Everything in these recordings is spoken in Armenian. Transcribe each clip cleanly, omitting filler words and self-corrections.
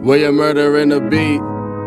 Where you're murdering the beat.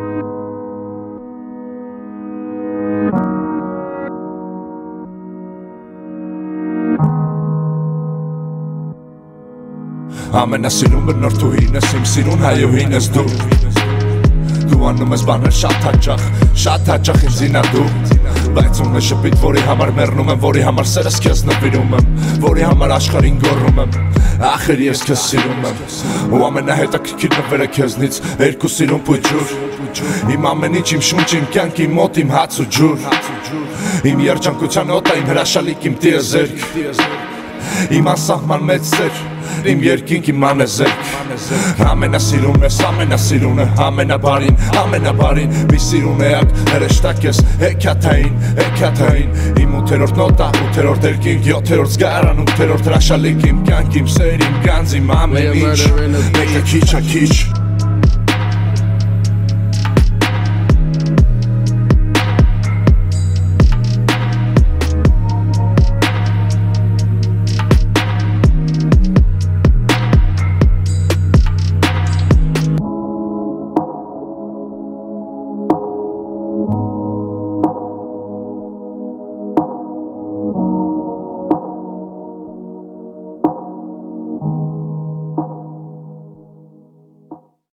Ամենասիրուն բնորդուհին ես իմ սիրուն հայուհին ես դու Դու անում ես բաներ շատ հաճախ ինձինա դու Բայց ունե շպիտ, որի համար մեռնում եմ, որի համար սերս քեզ նվիրում եմ Որի համար աշխարհին գոռում եմ, ախր ես քեզ սիրում եմ Ու ամենահետաքրքիր նվերը քեզնից, երկու սիրուն փուջուր Իմ ամեն ինչ, իմ շունչ, իմ կյանք, իմ մոտ, իմ հաց ու ջուր Իմ երջանկության օդը, իմ հրաշալիք, իմ տիեզերք Իմ անսահման մեծ սեր, իմ երկինք, իմ անեզերք Ամենասիրուն ես, ամենաբարին Մի սիրուն էակ, հրեշտակ ես, հեքյաթային Իմ 8-րդ նոտա, 8-րդ երկինք, 7-րդ զգարան 8-րդ հրաշալիք, իմ կյանք, իմ սեր, իմ գանձ, իմ ամեն ինչ Մեկը քիչ,